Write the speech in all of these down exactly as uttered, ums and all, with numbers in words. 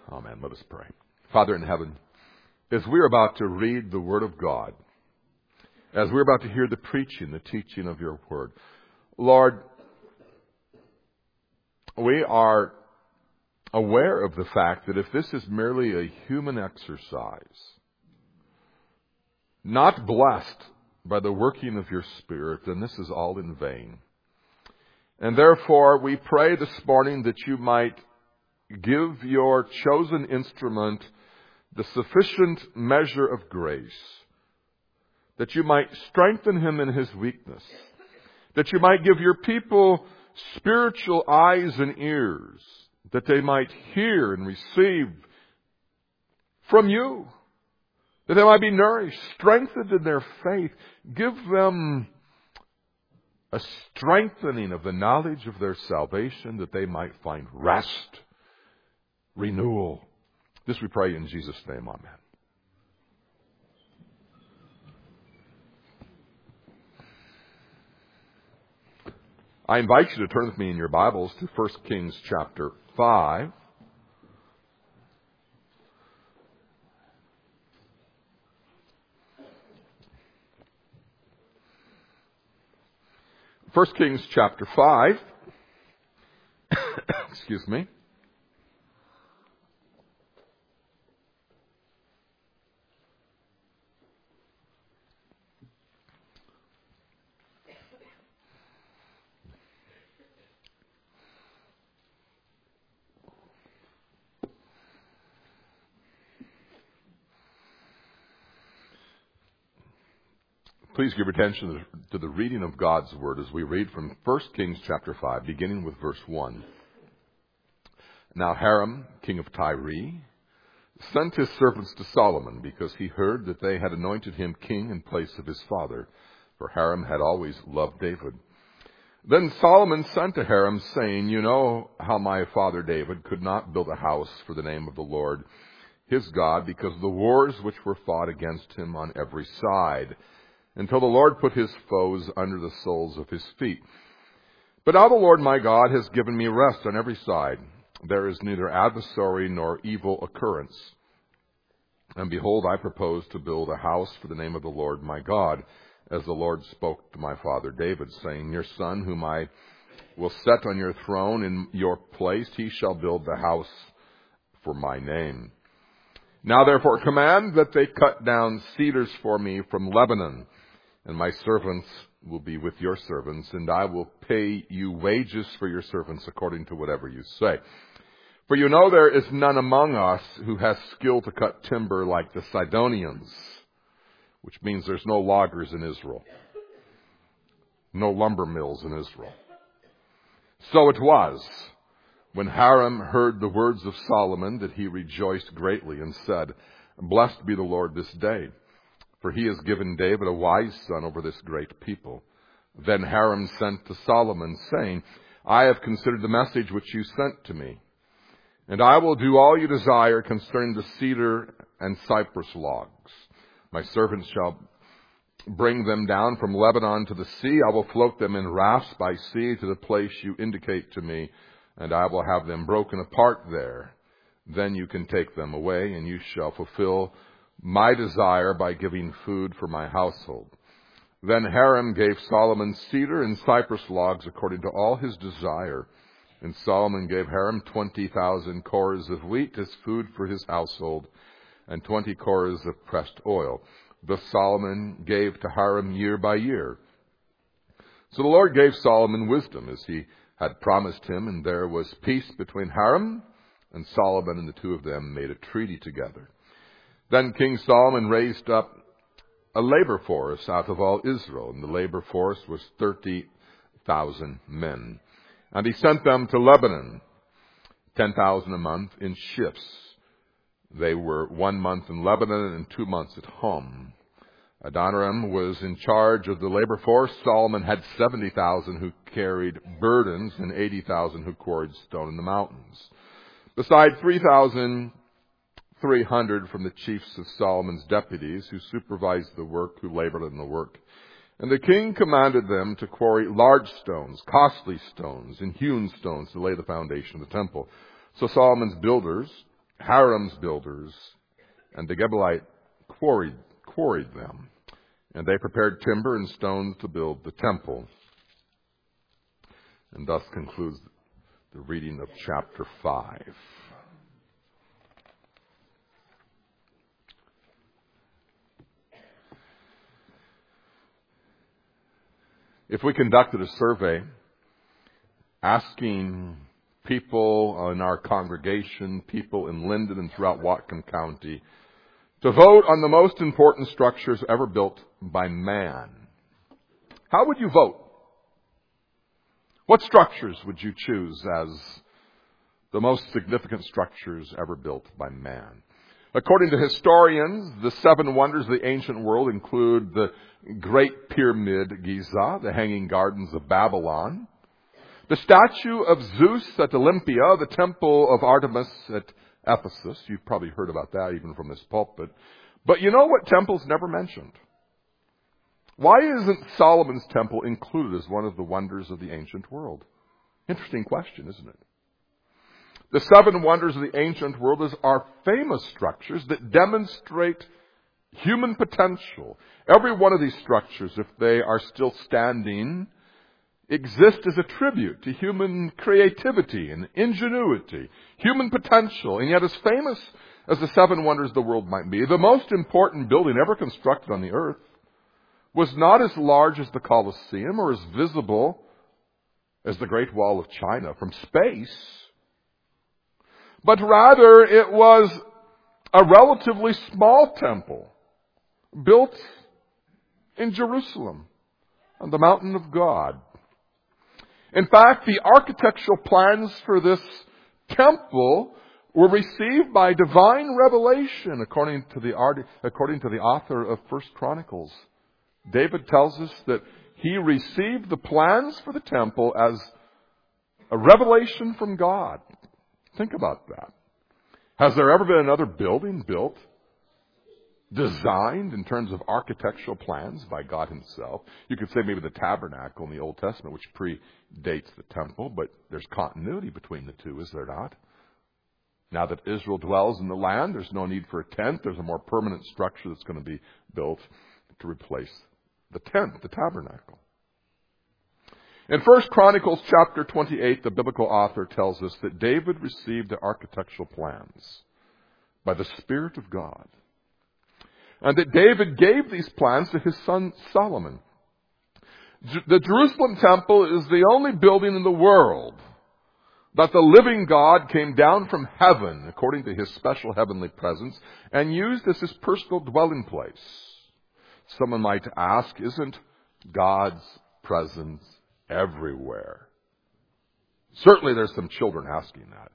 Amen. Let us pray. Father in heaven, as we're about to read the Word of God, as we're about to hear the preaching, the teaching of your Word, Lord, we are aware of the fact that if this is merely a human exercise, not blessed by the working of your Spirit, then this is all in vain. And therefore, we pray this morning that you might give your chosen instrument the sufficient measure of grace, that you might strengthen him in his weakness, that you might give your people spiritual eyes and ears, that they might hear and receive from you, that they might be nourished, strengthened in their faith. Give them a strengthening of the knowledge of their salvation, that they might find rest, renewal. This we pray in Jesus' name. Amen. I invite you to turn with me in your Bibles to First Kings chapter five. First Kings chapter five. Excuse me. Please give attention to the reading of God's Word as we read from First Kings chapter five, beginning with verse one. Now Hiram, king of Tyre, sent his servants to Solomon because he heard that they had anointed him king in place of his father, for Hiram had always loved David. Then Solomon sent to Hiram, saying, You know how my father David could not build a house for the name of the Lord his God because of the wars which were fought against him on every side, until the Lord put his foes under the soles of his feet. But now the Lord my God has given me rest on every side. There is neither adversary nor evil occurrence. And behold, I propose to build a house for the name of the Lord my God, as the Lord spoke to my father David, saying, Your son, whom I will set on your throne in your place, he shall build the house for my name. Now therefore command that they cut down cedars for me from Lebanon, and my servants will be with your servants, and I will pay you wages for your servants according to whatever you say. For you know there is none among us who has skill to cut timber like the Sidonians, which means there's no loggers in Israel, no lumber mills in Israel. So it was, when Hiram heard the words of Solomon, that he rejoiced greatly and said, Blessed be the Lord this day, for he has given David a wise son over this great people. Then Hiram sent to Solomon, saying, I have considered the message which you sent to me, and I will do all you desire concerning the cedar and cypress logs. My servants shall bring them down from Lebanon to the sea. I will float them in rafts by sea to the place you indicate to me, and I will have them broken apart there. Then you can take them away, and you shall fulfill my desire by giving food for my household. Then Hiram gave Solomon cedar and cypress logs according to all his desire. And Solomon gave Hiram twenty thousand cores of wheat as food for his household, and twenty cores of pressed oil. Thus Solomon gave to Hiram year by year. So the Lord gave Solomon wisdom, as he had promised him, and there was peace between Hiram and Solomon, and the two of them made a treaty together. Then King Solomon raised up a labor force out of all Israel, and the labor force was thirty thousand men. And he sent them to Lebanon, ten thousand a month in ships. They were one month in Lebanon and two months at home. Adoniram was in charge of the labor force. Solomon had seventy thousand who carried burdens and eighty thousand who quarried stone in the mountains. Besides three thousand three hundred from the chiefs of Solomon's deputies who supervised the work, who labored in the work. And the king commanded them to quarry large stones, costly stones, and hewn stones to lay the foundation of the temple. So Solomon's builders Hiram's builders, and the Gebelite quarried, quarried them. And they prepared timber and stones to build the temple. And thus concludes the reading of chapter five. If we conducted a survey asking people in our congregation, people in Linden and throughout Whatcom County, to vote on the most important structures ever built by man, how would you vote? What structures would you choose as the most significant structures ever built by man? According to historians, the seven wonders of the ancient world include the Great Pyramid Giza, the Hanging Gardens of Babylon, the statue of Zeus at Olympia, the temple of Artemis at Ephesus. You've probably heard about that even from this pulpit. But you know what temple's never mentioned? Why isn't Solomon's temple included as one of the wonders of the ancient world? Interesting question, isn't it? The seven wonders of the ancient world are famous structures that demonstrate human potential. Every one of these structures, if they are still standing, exist as a tribute to human creativity and ingenuity, human potential. And yet, as famous as the seven wonders of the world might be, the most important building ever constructed on the earth was not as large as the Colosseum or as visible as the Great Wall of China from space, but rather it was a relatively small temple built in Jerusalem on the mountain of God. In fact, the architectural plans for this temple were received by divine revelation, according to the art, according to the author of First Chronicles. David tells us that he received the plans for the temple as a revelation from God. Think about that. Has there ever been another building built, designed in terms of architectural plans by God himself? You could say maybe the tabernacle in the Old Testament, which predates the temple, but there's continuity between the two, is there not? Now that Israel dwells in the land, there's no need for a tent. There's a more permanent structure that's going to be built to replace the tent, the tabernacle. In First Chronicles chapter twenty-eight, the biblical author tells us that David received the architectural plans by the Spirit of God, and that David gave these plans to his son Solomon. The Jerusalem temple is the only building in the world that the living God came down from heaven, according to his special heavenly presence, and used as his personal dwelling place. Someone might ask, isn't God's presence everywhere? Certainly there's some children asking that.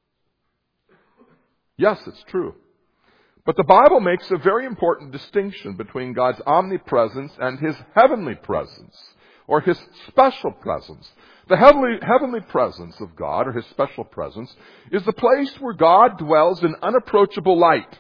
Yes, it's true. But the Bible makes a very important distinction between God's omnipresence and his heavenly presence, or his special presence. The heavenly, heavenly presence of God, or his special presence, is the place where God dwells in unapproachable light.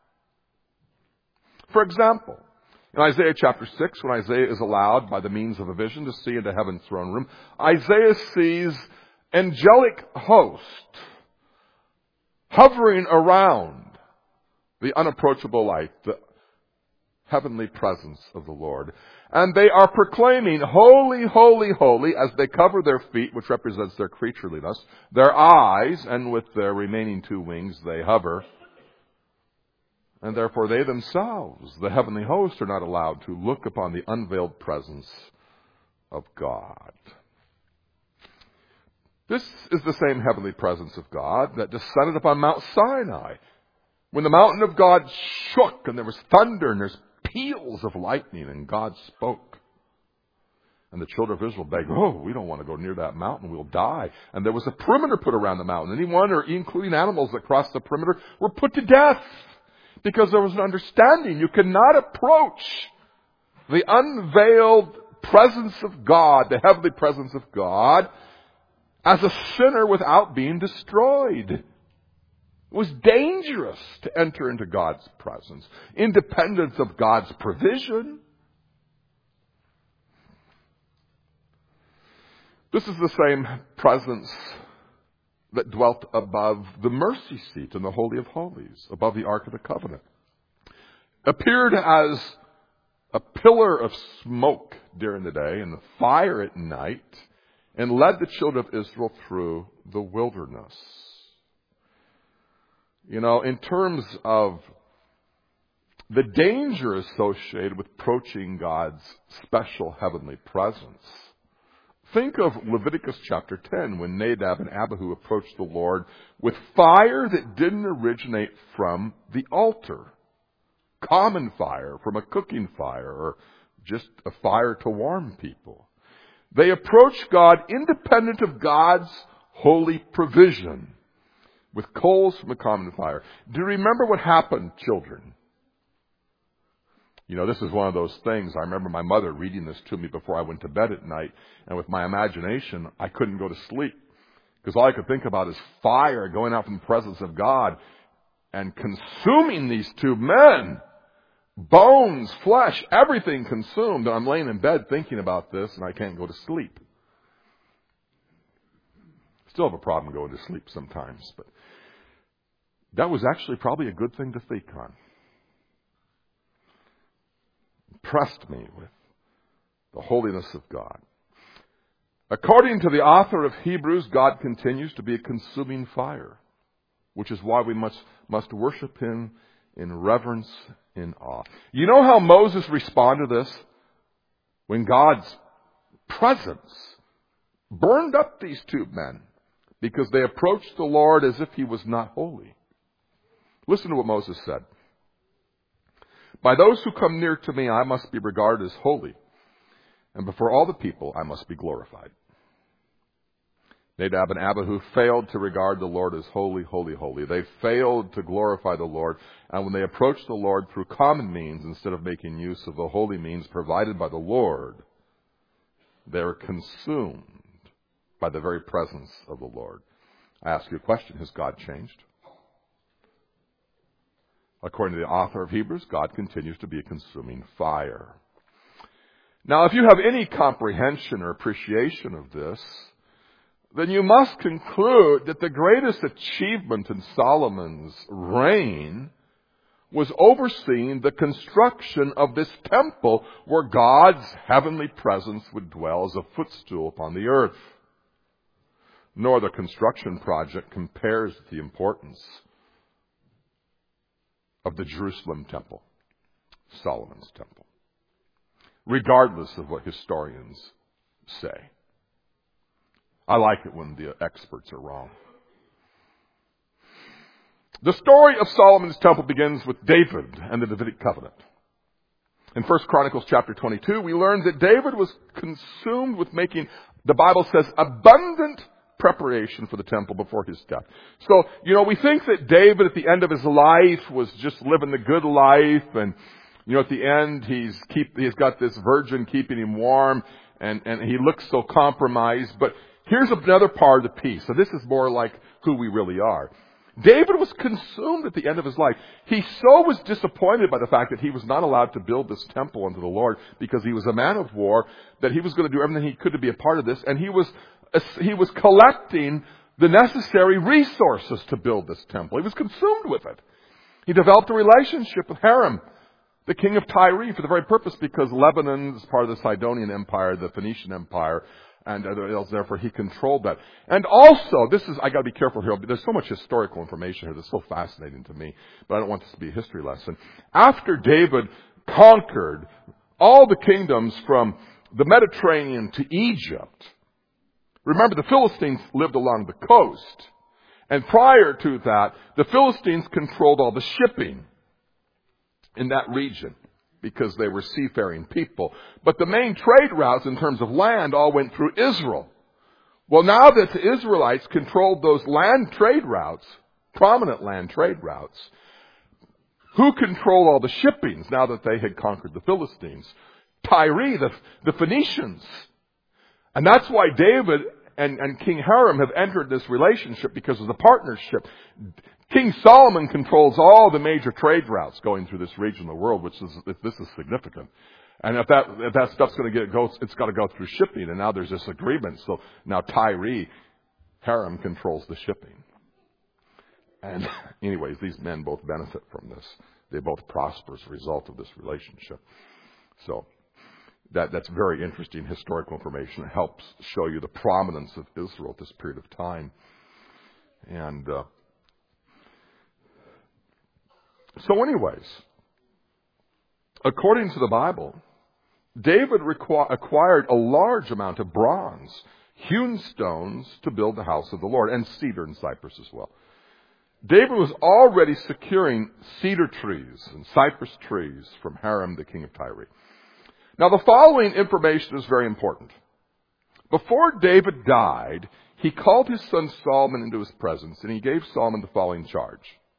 For example, in Isaiah chapter six, when Isaiah is allowed by the means of a vision to see into heaven's throne room, Isaiah sees angelic host hovering around the unapproachable light, the heavenly presence of the Lord. And they are proclaiming, holy, holy, holy, as they cover their feet, which represents their creatureliness, their eyes, and with their remaining two wings they hover. And therefore they themselves, the heavenly hosts, are not allowed to look upon the unveiled presence of God. This is the same heavenly presence of God that descended upon Mount Sinai, when the mountain of God shook and there was thunder and there's peals of lightning and God spoke. And the children of Israel begged, oh, we don't want to go near that mountain, we'll die. And there was a perimeter put around the mountain. Anyone, or including animals that crossed the perimeter, were put to death. Because there was an understanding. You cannot approach the unveiled presence of God, the heavenly presence of God, as a sinner without being destroyed. It was dangerous to enter into God's presence, independent of God's provision. This is the same presence that dwelt above the mercy seat in the Holy of Holies, above the Ark of the Covenant, appeared as a pillar of smoke during the day and fire at night, and led the children of Israel through the wilderness. You know, in terms of the danger associated with approaching God's special heavenly presence, think of Leviticus chapter ten, when Nadab and Abihu approached the Lord with fire that didn't originate from the altar. Common fire from a cooking fire, or just a fire to warm people. They approached God independent of God's holy provision, with coals from a common fire. Do you remember what happened, children? You know, this is one of those things. I remember my mother reading this to me before I went to bed at night, and with my imagination, I couldn't go to sleep, because all I could think about is fire going out from the presence of God and consuming these two men. Bones, flesh, everything consumed. And I'm laying in bed thinking about this, and I can't go to sleep. Still have a problem going to sleep sometimes, but that was actually probably a good thing to think on. Impressed me with the holiness of God. According to the author of Hebrews, God continues to be a consuming fire, which is why we must, must worship Him in reverence, in awe. You know how Moses responded to this? When God's presence burned up these two men because they approached the Lord as if He was not holy. Listen to what Moses said. By those who come near to me, I must be regarded as holy, and before all the people, I must be glorified. Nadab and Abihu failed to regard the Lord as holy, holy, holy. They failed to glorify the Lord. And when they approached the Lord through common means instead of making use of the holy means provided by the Lord, they were consumed by the very presence of the Lord. I ask you a question. Has God changed? According to the author of Hebrews, God continues to be a consuming fire. Now, if you have any comprehension or appreciation of this, then you must conclude that the greatest achievement in Solomon's reign was overseeing the construction of this temple where God's heavenly presence would dwell as a footstool upon the earth. Nor the construction project compares with the importance of the Jerusalem temple, Solomon's temple, regardless of what historians say. I like it when the experts are wrong. The story of Solomon's temple begins with David and the Davidic covenant. In First Chronicles chapter twenty-two, we learn that David was consumed with making, the Bible says, abundant preparation for the temple before his death. So, you know, we think that David at the end of his life was just living the good life, and, you know, at the end he's keep he's got this virgin keeping him warm, and, and he looks so compromised. But here's another part of the piece. So this is more like who we really are. David was consumed at the end of his life. He so was disappointed by the fact that he was not allowed to build this temple unto the Lord because he was a man of war, that he was going to do everything he could to be a part of this. And he was he was collecting the necessary resources to build this temple. He was consumed with it. He developed a relationship with Hiram, the king of Tyre, for the very purpose because Lebanon is part of the Sidonian Empire, the Phoenician Empire, and therefore he controlled that. And also, this is, I got to be careful here, there's so much historical information here that's so fascinating to me, but I don't want this to be a history lesson. After David conquered all the kingdoms from the Mediterranean to Egypt, remember the Philistines lived along the coast, and prior to that, the Philistines controlled all the shipping in that region, because they were seafaring people. But the main trade routes in terms of land all went through Israel. Well, now that the Israelites controlled those land trade routes, prominent land trade routes, who controlled all the shippings now that they had conquered the Philistines? Tyre, the, the Phoenicians. And that's why David and, and King Hiram have entered this relationship, because of the partnership. King Solomon controls all the major trade routes going through this region of the world, which is, this is significant. And if that, if that stuff's going to get, go, it's got to go through shipping. And now there's this agreement. So now Tyre, Hiram controls the shipping. And anyways, these men both benefit from this. They both prosper as a result of this relationship. So that, that's very interesting historical information. It helps show you the prominence of Israel at this period of time. And uh, so anyways, according to the Bible, David requ- acquired a large amount of bronze, hewn stones to build the house of the Lord, and cedar and cypress as well. David was already securing cedar trees and cypress trees from Hiram, the king of Tyre. Now, the following information is very important. Before David died, he called his son Solomon into his presence, and he gave Solomon the following charge.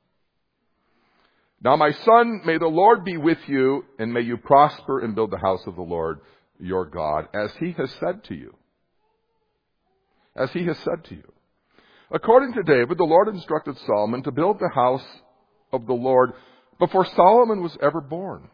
Now, my son, may the Lord be with you, and may you prosper and build the house of the Lord your God, as he has said to you. As he has said to you. According to David, the Lord instructed Solomon to build the house of the Lord before Solomon was ever born.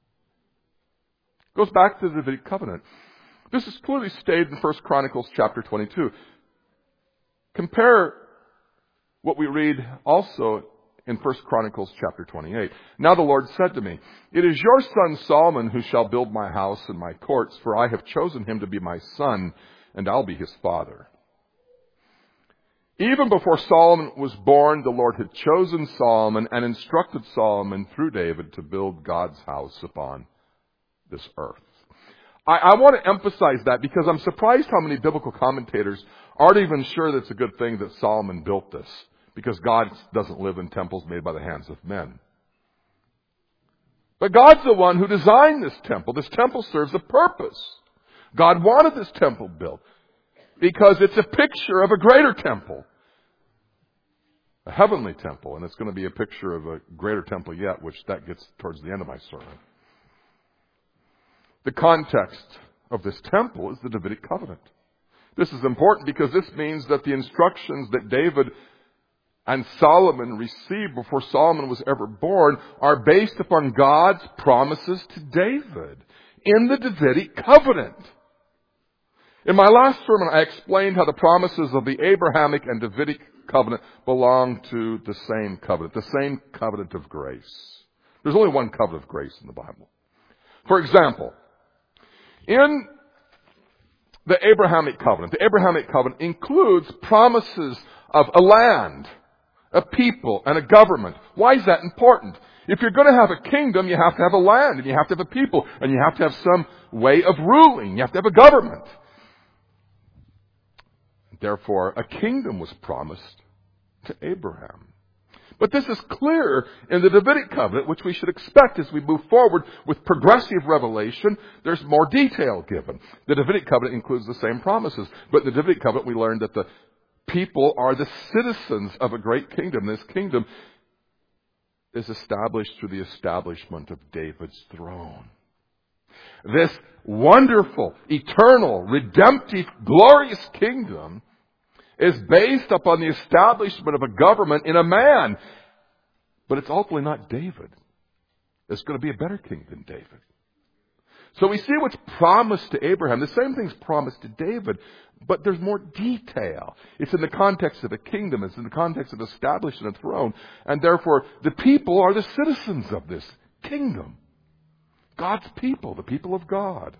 It goes back to the Davidic covenant. This is clearly stated in First Chronicles chapter twenty-two. Compare what we read also in First Chronicles chapter twenty-eight. Now the Lord said to me, it is your son Solomon who shall build my house and my courts, for I have chosen him to be my son, and I'll be his father. Even before Solomon was born, the Lord had chosen Solomon and instructed Solomon through David to build God's house upon this earth. I, I want to emphasize that because I'm surprised how many biblical commentators aren't even sure that it's a good thing that Solomon built this, because God doesn't live in temples made by the hands of men. But God's the one who designed this temple. This temple serves a purpose. God wanted this temple built because it's a picture of a greater temple. A heavenly temple, and it's going to be a picture of a greater temple yet, which that gets towards the end of my sermon. The context of this temple is the Davidic covenant. This is important because this means that the instructions that David and Solomon received before Solomon was ever born are based upon God's promises to David in the Davidic covenant. In my last sermon, I explained how the promises of the Abrahamic and Davidic covenant belong to the same covenant, the same covenant of grace. There's only one covenant of grace in the Bible. For example, in the Abrahamic covenant, the Abrahamic covenant includes promises of a land, a people, and a government. Why is that important? If you're going to have a kingdom, you have to have a land, and you have to have a people, and you have to have some way of ruling. You have to have a government. Therefore, a kingdom was promised to Abraham. But this is clear in the Davidic covenant, which we should expect as we move forward with progressive revelation. There's more detail given. The Davidic covenant includes the same promises. But in the Davidic covenant, we learned that the people are the citizens of a great kingdom. This kingdom is established through the establishment of David's throne. This wonderful, eternal, redemptive, glorious kingdom is based upon the establishment of a government in a man. But it's ultimately not David. It's going to be a better king than David. So we see what's promised to Abraham. The same thing's promised to David, but there's more detail. It's in the context of a kingdom. It's in the context of establishing a throne. And therefore, the people are the citizens of this kingdom. God's people, the people of God.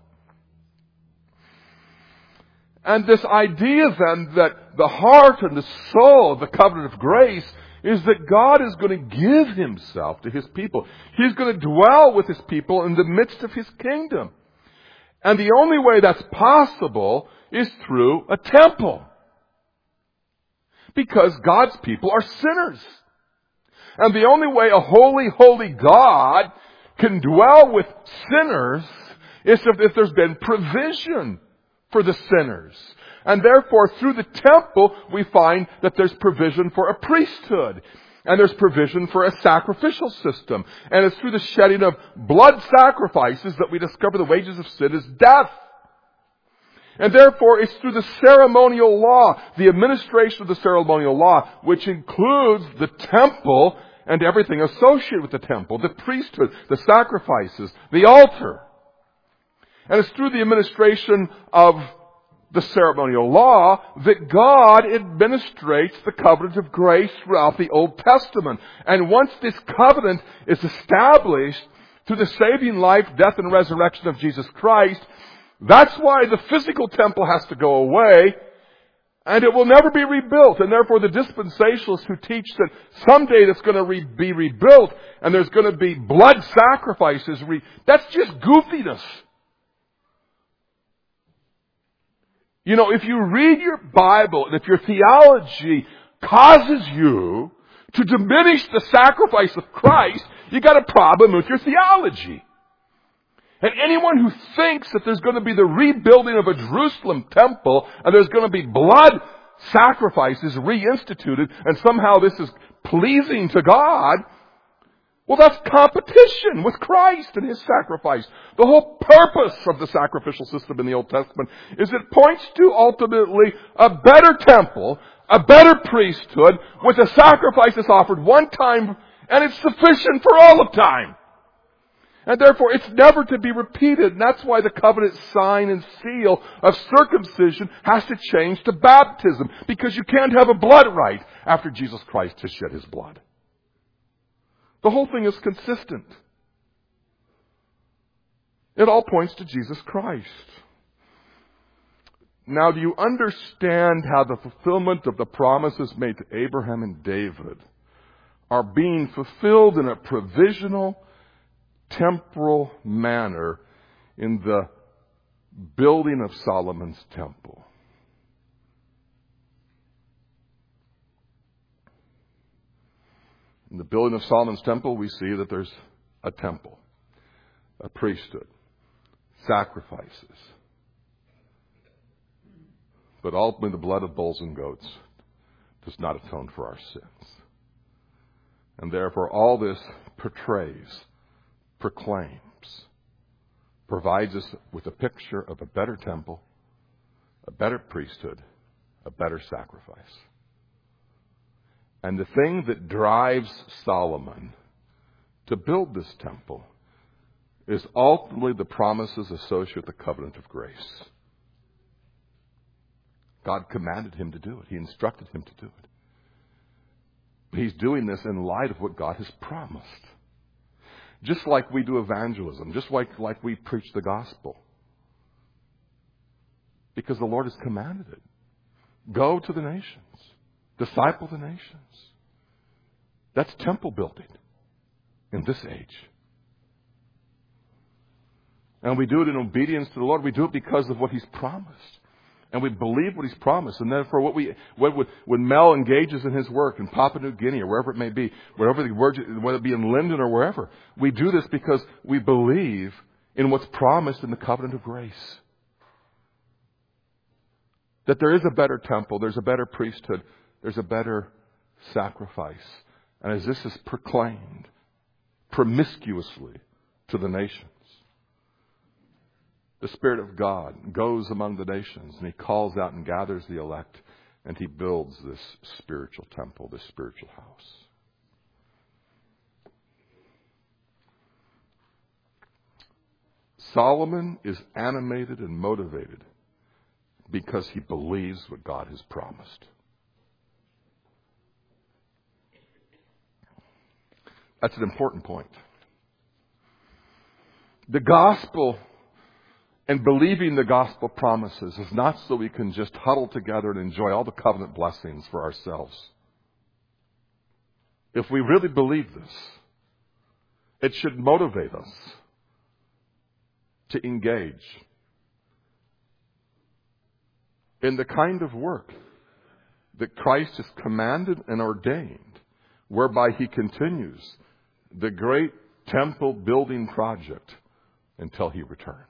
And this idea then that the heart and the soul of the covenant of grace is that God is going to give himself to his people. He's going to dwell with his people in the midst of his kingdom. And the only way that's possible is through a temple. Because God's people are sinners. And the only way a holy, holy God can dwell with sinners is if, if there's been provision for the sinners. And therefore, through the temple, we find that there's provision for a priesthood. And there's provision for a sacrificial system. And it's through the shedding of blood sacrifices that we discover the wages of sin is death. And therefore, it's through the ceremonial law, the administration of the ceremonial law, which includes the temple and everything associated with the temple, the priesthood, the sacrifices, the altar. And it's through the administration of the ceremonial law, that God administrates the covenant of grace throughout the Old Testament. And once this covenant is established through the saving life, death, and resurrection of Jesus Christ, that's why the physical temple has to go away, and it will never be rebuilt. And therefore the dispensationalists who teach that someday it's going to re- be rebuilt and there's going to be blood sacrifices, re- that's just goofiness. You know, if you read your Bible and if your theology causes you to diminish the sacrifice of Christ, you got a problem with your theology. And anyone who thinks that there's going to be the rebuilding of a Jerusalem temple and there's going to be blood sacrifices reinstituted and somehow this is pleasing to God, well, that's competition with Christ and His sacrifice. The whole purpose of the sacrificial system in the Old Testament is it points to ultimately a better temple, a better priesthood with a sacrifice that's offered one time and it's sufficient for all of time. And therefore, it's never to be repeated. And that's why the covenant sign and seal of circumcision has to change to baptism. Because you can't have a blood rite after Jesus Christ has shed His blood. The whole thing is consistent. It all points to Jesus Christ. Now, do you understand how the fulfillment of the promises made to Abraham and David are being fulfilled in a provisional, temporal manner in the building of Solomon's temple? In the building of Solomon's temple, we see that there's a temple, a priesthood, sacrifices. But ultimately, the blood of bulls and goats does not atone for our sins. And therefore, all this portrays, proclaims, provides us with a picture of a better temple, a better priesthood, a better sacrifice. And the thing that drives Solomon to build this temple is ultimately the promises associated with the covenant of grace. God commanded him to do it. He instructed him to do it. But he's doing this in light of what God has promised. Just like we do evangelism, just like, like we preach the gospel. Because the Lord has commanded it. Go to the nations. Disciple the nations. That's temple building in this age. And we do it in obedience to the Lord. We do it because of what He's promised. And we believe what He's promised. And therefore, what we, when, when Mel engages in his work in Papua New Guinea or wherever it may be, wherever the word, whether it be in Linden or wherever, we do this because we believe in what's promised in the covenant of grace. That there is a better temple, there's a better priesthood, there's a better sacrifice. And as this is proclaimed promiscuously to the nations, the Spirit of God goes among the nations and He calls out and gathers the elect and He builds this spiritual temple, this spiritual house. Solomon is animated and motivated because he believes what God has promised. That's an important point. The gospel and believing the gospel promises is not so we can just huddle together and enjoy all the covenant blessings for ourselves. If we really believe this, it should motivate us to engage in the kind of work that Christ has commanded and ordained, whereby He continues the great temple building project until He returns.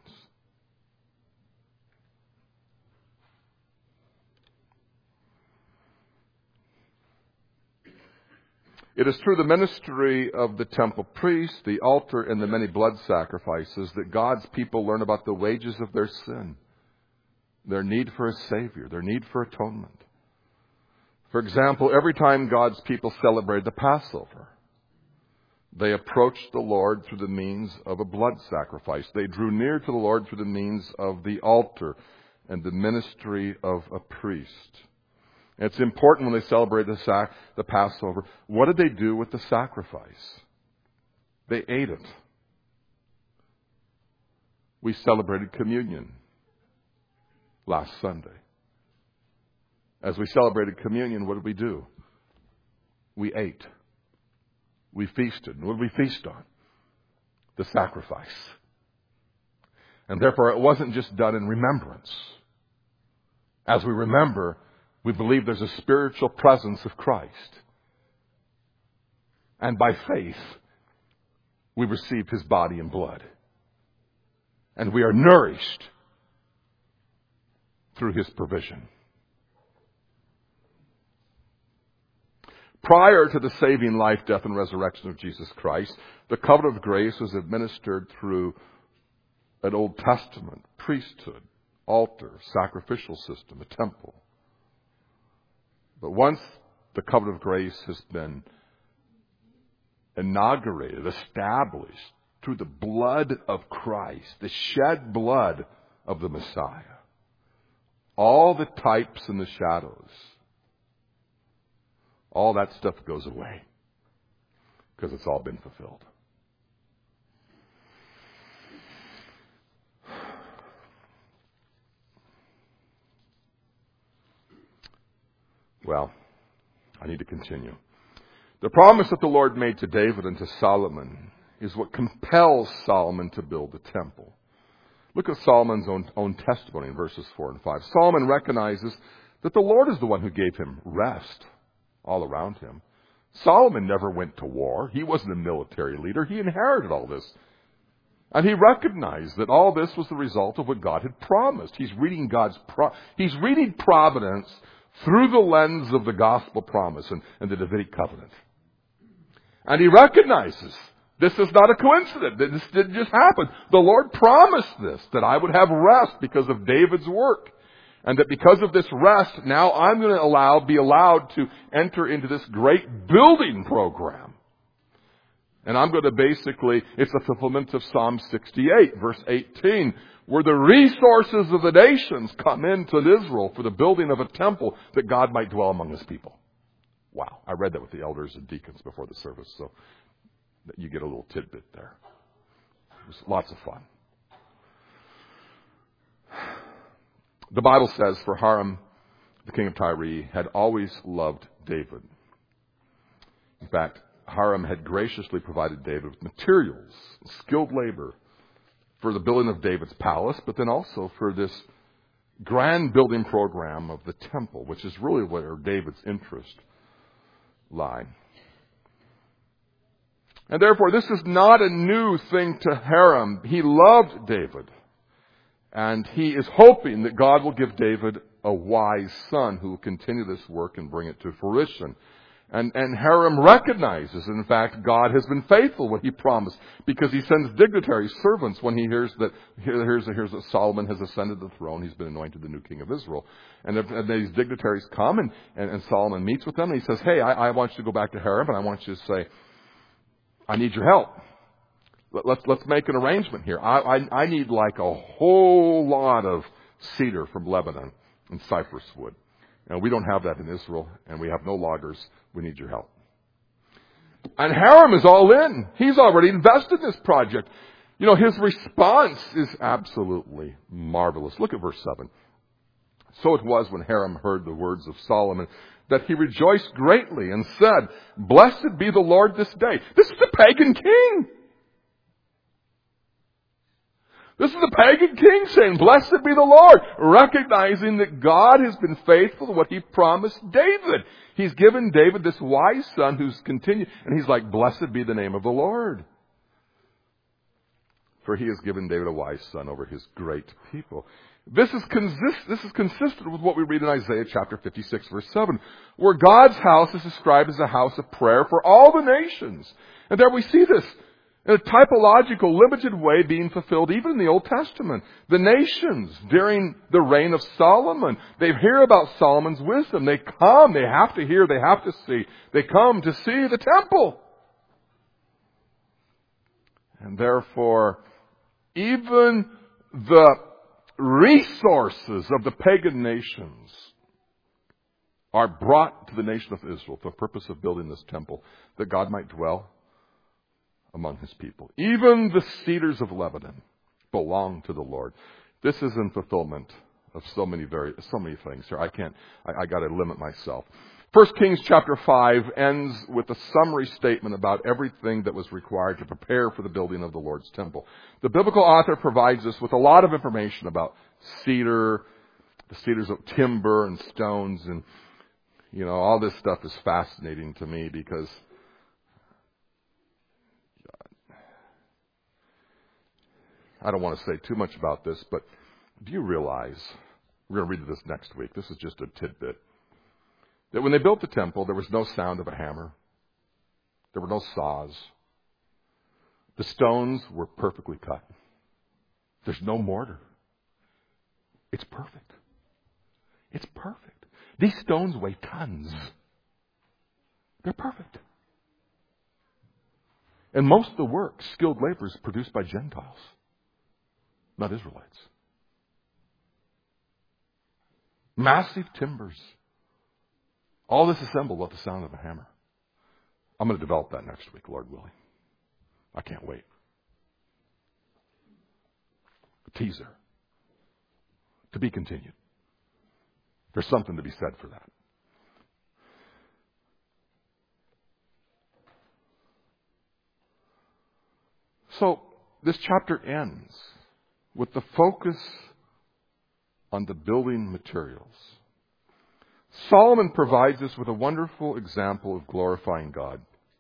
It is through the ministry of the temple priest, the altar, and the many blood sacrifices that God's people learn about the wages of their sin, their need for a Savior, their need for atonement. For example, every time God's people celebrated the Passover, they approached the Lord through the means of a blood sacrifice. They drew near to the Lord through the means of the altar. and the ministry of a priest. It's important when they celebrate the, sac- the Passover. What did they do with the sacrifice? They ate it. We celebrated communion last Sunday. As we celebrated communion, what did we do? We ate. We feasted. And what did we feast on? The sacrifice. And therefore, it wasn't just done in remembrance. As we remember, we believe there's a spiritual presence of Christ. And by faith, we receive His body and blood. And we are nourished through His provision. Prior to the saving life, death, and resurrection of Jesus Christ, the covenant of grace was administered through an Old Testament priesthood, altar, sacrificial system, a temple. But once the covenant of grace has been inaugurated, established through the blood of Christ, the shed blood of the Messiah, all the types and the shadows, all that stuff goes away because it's all been fulfilled. Well, I need to continue. The promise that the Lord made to David and to Solomon is what compels Solomon to build the temple. Look at Solomon's own, own testimony in verses four and five. Solomon recognizes that the Lord is the one who gave him rest all around him. Solomon never went to war. He wasn't a military leader. He inherited all this. And he recognized that all this was the result of what God had promised. He's reading God's pro- he's reading providence through the lens of the gospel promise and, and the Davidic covenant. And he recognizes this is not a coincidence. This didn't just happen. The Lord promised this, that I would have rest because of David's work. And that because of this rest, now I'm going to allow, be allowed to enter into this great building program. And I'm going to basically, it's a fulfillment of Psalm sixty-eight, verse eighteen, where the resources of the nations come into Israel for the building of a temple that God might dwell among His people. Wow. I read that with the elders and deacons before the service, so that you get a little tidbit there. It was lots of fun. The Bible says, for Hiram, the king of Tyre, had always loved David. In fact, Hiram had graciously provided David with materials, skilled labor, for the building of David's palace, but then also for this grand building program of the temple, which is really where David's interest lie. And therefore, this is not a new thing to Hiram. He loved David. And he is hoping that God will give David a wise son who will continue this work and bring it to fruition. And, and Hiram recognizes, in fact, God has been faithful what He promised, because He sends dignitary servants when He hears that here, here's, here's that Solomon has ascended the throne. He's been anointed the new king of Israel. And, if, and these dignitaries come, and, and, and Solomon meets with them, and he says, hey, I, I want you to go back to Hiram, and I want you to say, I need your help. Let's, let's make an arrangement here. I, I, I need like a whole lot of cedar from Lebanon and cypress wood. And we don't have that in Israel, and we have no loggers. We need your help. And Hiram is all in. He's already invested in this project. You know, his response is absolutely marvelous. Look at verse seven. So it was when Hiram heard the words of Solomon that he rejoiced greatly and said, blessed be the Lord this day. This is a pagan king. This is the pagan king saying, blessed be the Lord, recognizing that God has been faithful to what He promised David. He's given David this wise son who's continued, and he's like, blessed be the name of the Lord. For He has given David a wise son over His great people. This is, consist- this is consistent with what we read in Isaiah chapter fifty-six, verse seven, where God's house is described as a house of prayer for all the nations. And there we see this in a typological, limited way being fulfilled even in the Old Testament. The nations, during the reign of Solomon, they hear about Solomon's wisdom. They come, they have to hear, they have to see. They come to see the temple. And therefore, even the resources of the pagan nations are brought to the nation of Israel for the purpose of building this temple, that God might dwell among his people. Even the cedars of Lebanon belong to the Lord. This is in fulfillment of so many very, so many things here. I can't, I, I gotta limit myself. First Kings chapter five ends with a summary statement about everything that was required to prepare for the building of the Lord's temple. The biblical author provides us with a lot of information about cedar, the cedars of timber and stones, and you know, all this stuff is fascinating to me because I don't want to say too much about this, but do you realize, we're going to read this next week, this is just a tidbit, that when they built the temple, there was no sound of a hammer. There were no saws. The stones were perfectly cut. There's no mortar. It's perfect. It's perfect. These stones weigh tons. They're perfect. And most of the work, skilled labor, is produced by Gentiles, not Israelites. Massive timbers. All this assembled without the sound of a hammer. I'm going to develop that next week, Lord willing. I can't wait. A teaser. To be continued. There's something to be said for that. So, this chapter ends with the focus on the building materials. Solomon provides us with a wonderful example of glorifying God.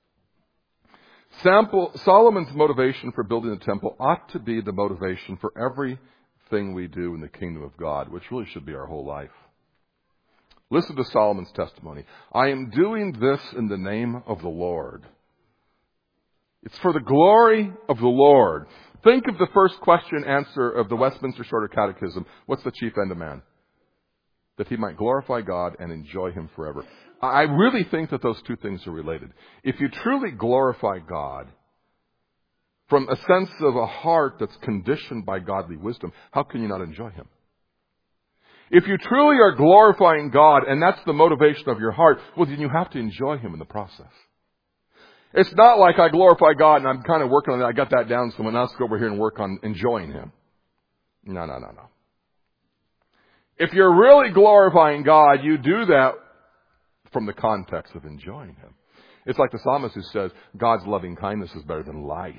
Sample, Solomon's motivation for building the temple ought to be the motivation for everything we do in the kingdom of God, which really should be our whole life. Listen to Solomon's testimony. I am doing this in the name of the Lord. It's for the glory of the Lord. Think of the first question answer of the Westminster Shorter Catechism. What's the chief end of man? That he might glorify God and enjoy him forever. I really think that those two things are related. If you truly glorify God from a sense of a heart that's conditioned by godly wisdom, how can you not enjoy him? If you truly are glorifying God and that's the motivation of your heart, well, then you have to enjoy him in the process. It's not like I glorify God and I'm kind of working on that. I got that down, so someone else go over here and work on enjoying him. No, no, no, no. If you're really glorifying God, you do that from the context of enjoying him. It's like the psalmist who says, God's loving kindness is better than life.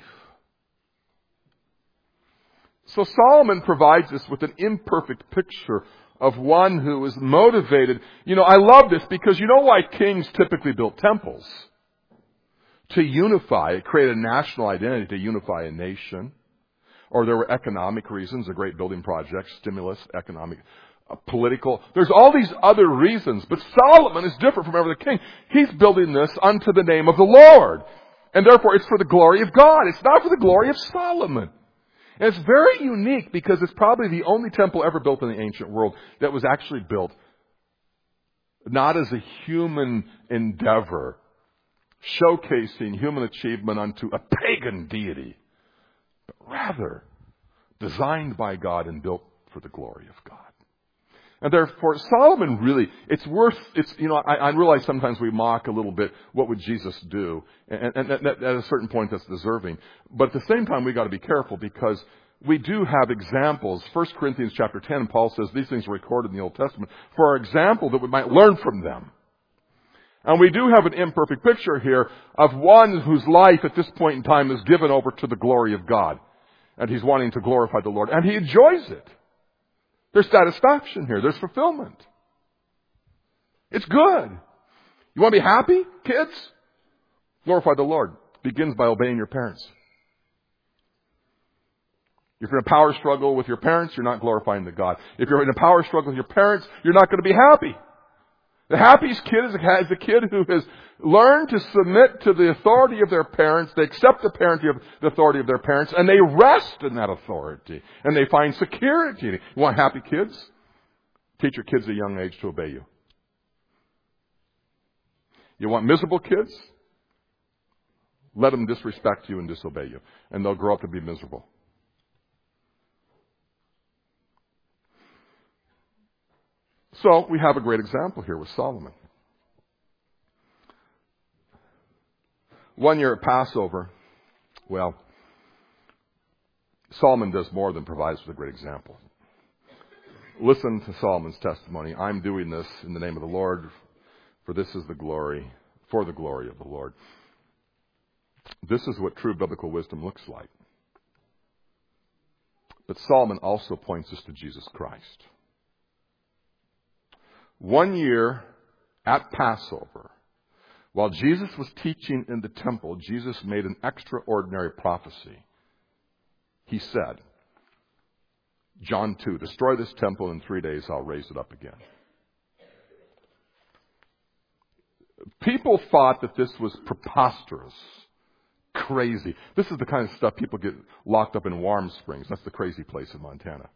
So Solomon provides us with an imperfect picture of one who is motivated. You know, I love this because you know why kings typically built temples? To unify, create a national identity, to unify a nation. Or there were economic reasons, a great building project, stimulus, economic, uh, political. There's all these other reasons, but Solomon is different from every other king. He's building this unto the name of the Lord. And therefore it's for the glory of God. It's not for the glory of Solomon. And it's very unique because it's probably the only temple ever built in the ancient world that was actually built not as a human endeavor, showcasing human achievement unto a pagan deity, but rather designed by God and built for the glory of God. And therefore, Solomon really, it's worth, it's, you know, I, I realize sometimes we mock a little bit, what would Jesus do? And, and, and at a certain point that's deserving. But at the same time, we got to be careful because we do have examples. First Corinthians chapter ten, Paul says these things are recorded in the Old Testament for our example that we might learn from them. And we do have an imperfect picture here of one whose life at this point in time is given over to the glory of God. And he's wanting to glorify the Lord. And he enjoys it. There's satisfaction here. There's fulfillment. It's good. You want to be happy, kids? Glorify the Lord. Begins by obeying your parents. If you're in a power struggle with your parents, you're not glorifying the God. If you're in a power struggle with your parents, you're not going to be happy. The happiest kid is a, is a kid who has learned to submit to the authority of their parents. They accept the parenting of the authority of their parents, and they rest in that authority, and they find security. You want happy kids? Teach your kids at a young age to obey you. You want miserable kids? Let them disrespect you and disobey you, and they'll grow up to be miserable. So we have a great example here with Solomon. One year at Passover, well, Solomon does more than provide us with a great example. Listen to Solomon's testimony. I'm doing this in the name of the Lord, for this is the glory, for the glory of the Lord. This is what true biblical wisdom looks like. But Solomon also points us to Jesus Christ. One year at Passover, while Jesus was teaching in the temple, Jesus made an extraordinary prophecy. He said, John two, destroy this temple in three days, I'll raise it up again. People thought that this was preposterous, crazy. This is the kind of stuff people get locked up in Warm Springs. That's the crazy place in Montana.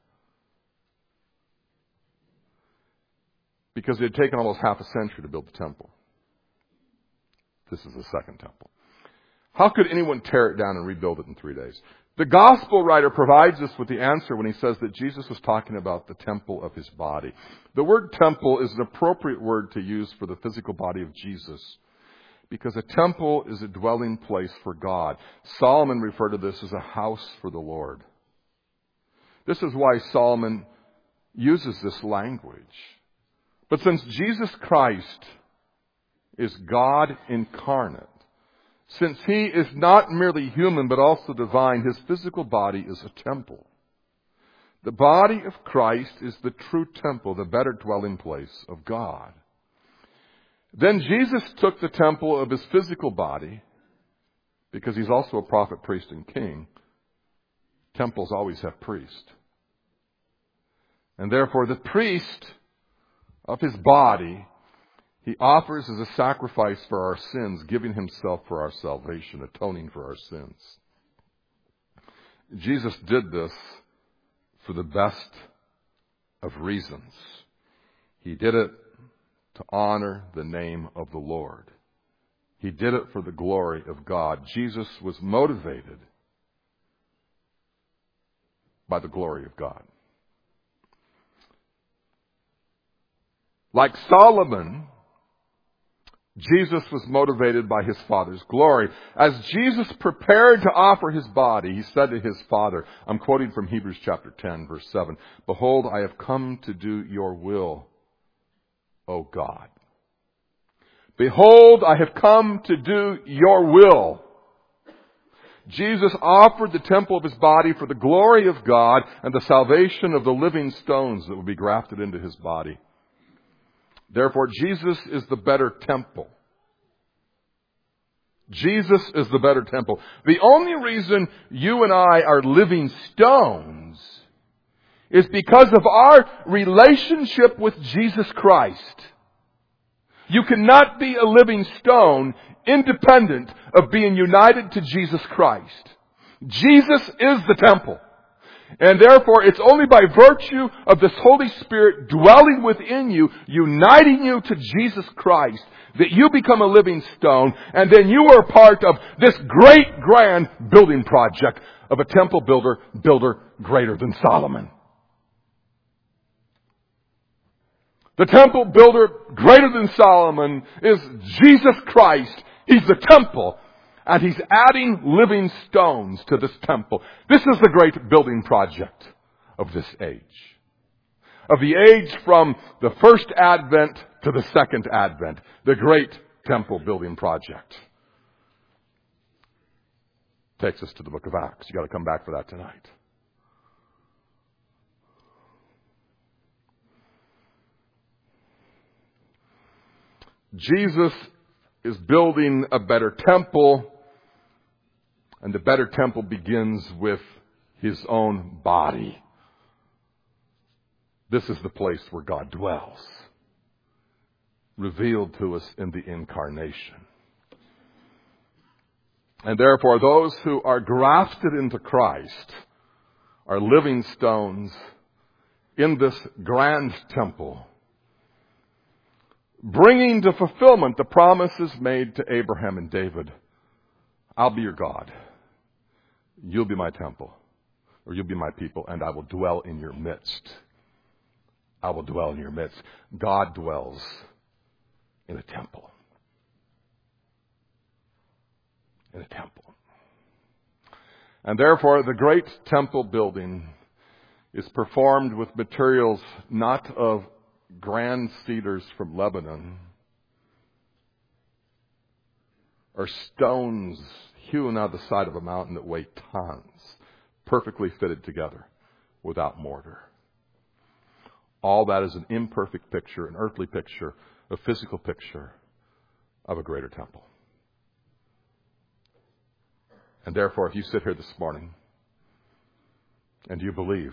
Because it had taken almost half a century to build the temple. This is the second temple. How could anyone tear it down and rebuild it in three days? The gospel writer provides us with the answer when he says that Jesus was talking about the temple of his body. The word temple is an appropriate word to use for the physical body of Jesus, because a temple is a dwelling place for God. Solomon referred to this as a house for the Lord. This is why Solomon uses this language. But since Jesus Christ is God incarnate, since he is not merely human but also divine, his physical body is a temple. The body of Christ is the true temple, the better dwelling place of God. Then Jesus took the temple of his physical body, because he's also a prophet, priest, and king. Temples always have priests. And therefore the priest of his body, he offers as a sacrifice for our sins, giving himself for our salvation, atoning for our sins. Jesus did this for the best of reasons. He did it to honor the name of the Lord. He did it for the glory of God. Jesus was motivated by the glory of God. Like Solomon, Jesus was motivated by his Father's glory. As Jesus prepared to offer his body, he said to his Father, I'm quoting from Hebrews chapter ten, verse seven, Behold, I have come to do your will, O God. Behold, I have come to do your will. Jesus offered the temple of his body for the glory of God and the salvation of the living stones that would be grafted into his body. Therefore, Jesus is the better temple. Jesus is the better temple. The only reason you and I are living stones is because of our relationship with Jesus Christ. You cannot be a living stone independent of being united to Jesus Christ. Jesus is the temple. And therefore, it's only by virtue of this Holy Spirit dwelling within you, uniting you to Jesus Christ, that you become a living stone, and then you are part of this great, grand building project of a temple builder, builder greater than Solomon. The temple builder greater than Solomon is Jesus Christ. He's the temple. And he's adding living stones to this temple. This is the great building project of this age. Of the age from the first advent to the second advent. The great temple building project. Takes us to the book of Acts. You've got to come back for that tonight. Jesus is building a better temple. And the better temple begins with his own body. This is the place where God dwells, revealed to us in the incarnation. And therefore, those who are grafted into Christ are living stones in this grand temple, bringing to fulfillment the promises made to Abraham and David. I'll be your God. You'll be my temple, or you'll be my people, and I will dwell in your midst. I will dwell in your midst. God dwells in a temple. In a temple. And therefore, the great temple building is performed with materials not of grand cedars from Lebanon, or stones hewn out of the side of a mountain that weigh tons, perfectly fitted together without mortar. All that is an imperfect picture, an earthly picture, a physical picture of a greater temple. And therefore, if you sit here this morning and you believe,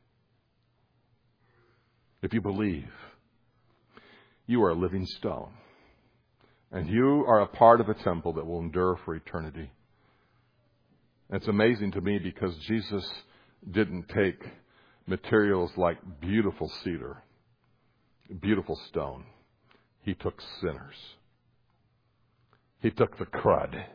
if you believe, you are a living stone. And you are a part of a temple that will endure for eternity. It's amazing to me because Jesus didn't take materials like beautiful cedar, beautiful stone. He took sinners. He took the crud.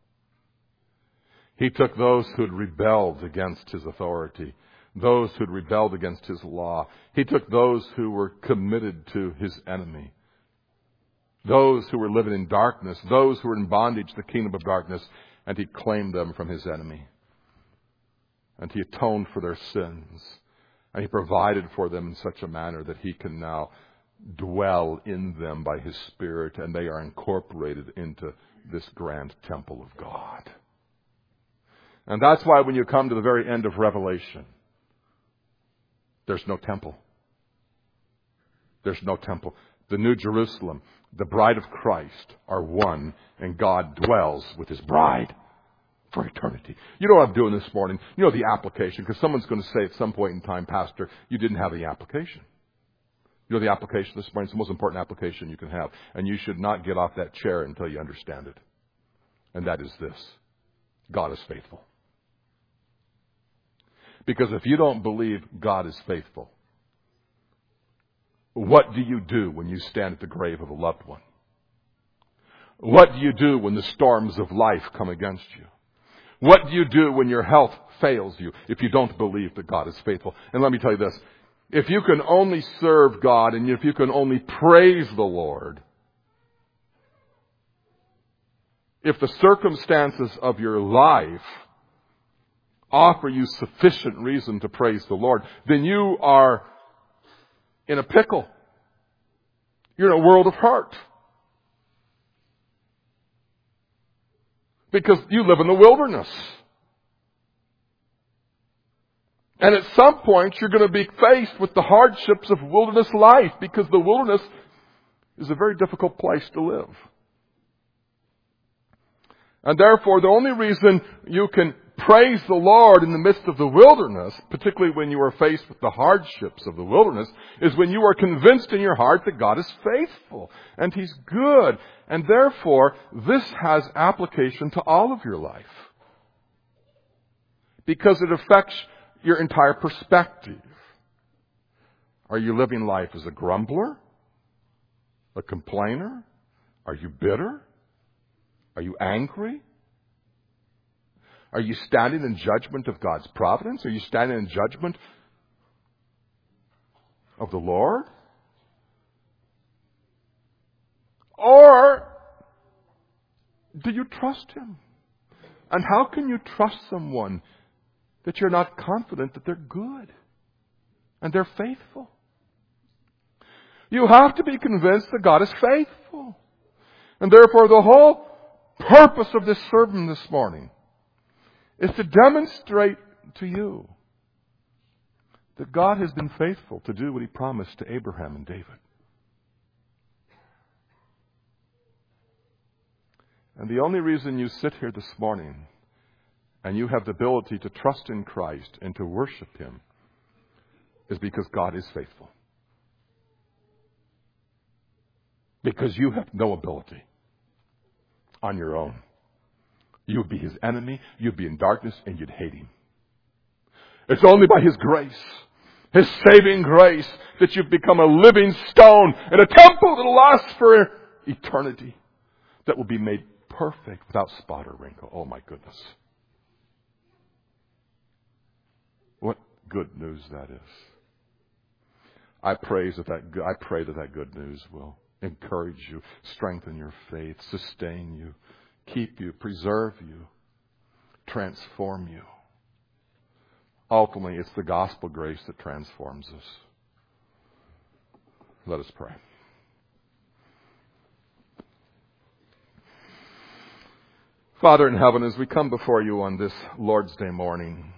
He took those who had rebelled against his authority, those who had rebelled against his law. He took those who were committed to his enemy, those who were living in darkness, those who were in bondage to the kingdom of darkness, and he claimed them from his enemy. And he atoned for their sins. And he provided for them in such a manner that he can now dwell in them by his Spirit, and they are incorporated into this grand temple of God. And that's why when you come to the very end of Revelation, there's no temple. There's no temple. The New Jerusalem, the bride of Christ, are one, and God dwells with his bride for eternity. You know what I'm doing this morning? You know the application, because someone's going to say at some point in time, Pastor, you didn't have the application. You know the application this morning? It's the most important application you can have. And you should not get off that chair until you understand it. And that is this: God is faithful. Because if you don't believe God is faithful, what do you do when you stand at the grave of a loved one? What do you do when the storms of life come against you? What do you do when your health fails you if you don't believe that God is faithful? And let me tell you this: if you can only serve God and if you can only praise the Lord, if the circumstances of your life offer you sufficient reason to praise the Lord, then you are in a pickle. You're in a world of hurt. Because you live in the wilderness. And at some point you're going to be faced with the hardships of wilderness life, because the wilderness is a very difficult place to live. And therefore, the only reason you can praise the Lord in the midst of the wilderness, particularly when you are faced with the hardships of the wilderness, is when you are convinced in your heart that God is faithful and He's good. And therefore, this has application to all of your life, because it affects your entire perspective. Are you living life as a grumbler? A complainer? Are you bitter? Are you angry? Are you standing in judgment of God's providence? Are you standing in judgment of the Lord? Or do you trust Him? And how can you trust someone that you're not confident that they're good and they're faithful? You have to be convinced that God is faithful. And therefore, the whole purpose of this sermon this morning is to demonstrate to you that God has been faithful to do what He promised to Abraham and David. And the only reason you sit here this morning and you have the ability to trust in Christ and to worship Him is because God is faithful. Because you have no ability on your own. You would be His enemy, you'd be in darkness, and you'd hate Him. It's only by His grace, His saving grace, that you've become a living stone in a temple that will last for eternity, that will be made perfect without spot or wrinkle. Oh my goodness. What good news that is. I praise that that I pray that that good news will encourage you, strengthen your faith, sustain you, keep you, preserve you, transform you. Ultimately, it's the gospel grace that transforms us. Let us pray. Father in heaven, as we come before you on this Lord's Day morning,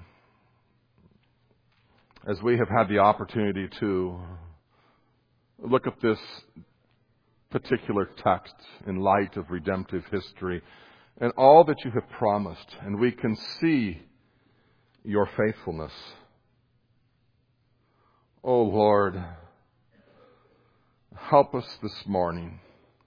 as we have had the opportunity to look at this particular text in light of redemptive history and all that you have promised, and we can see your faithfulness. Oh Lord, help us this morning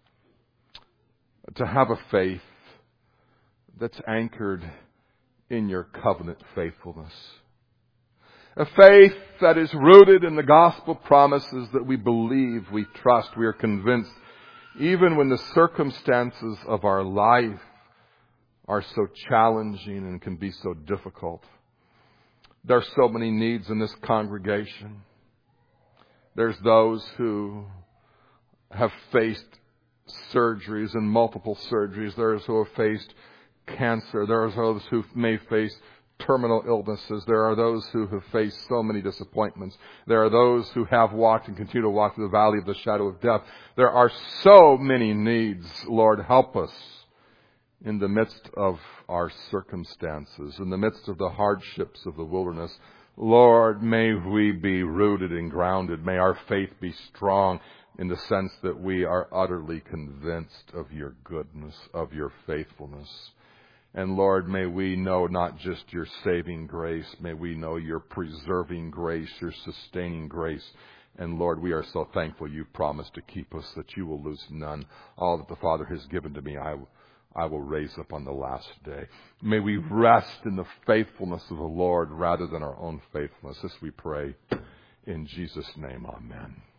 to have a faith that's anchored in your covenant faithfulness. A faith that is rooted in the gospel promises that we believe, we trust, we are convinced, even when the circumstances of our life are so challenging and can be so difficult. There are so many needs in this congregation. There's those who have faced surgeries and multiple surgeries. There's who have faced cancer. There are those who may face terminal illnesses. There are those who have faced so many disappointments. There are those who have walked and continue to walk through the valley of the shadow of death. There are so many needs. Lord, help us in the midst of our circumstances, in the midst of the hardships of the wilderness. Lord, may we be rooted and grounded. May our faith be strong in the sense that we are utterly convinced of your goodness, of your faithfulness. And Lord, may we know not just your saving grace, may we know your preserving grace, your sustaining grace. And Lord, we are so thankful you promised to keep us, that you will lose none. All that the Father has given to me, I, I will raise up on the last day. May we rest in the faithfulness of the Lord rather than our own faithfulness. This we pray in Jesus' name. Amen.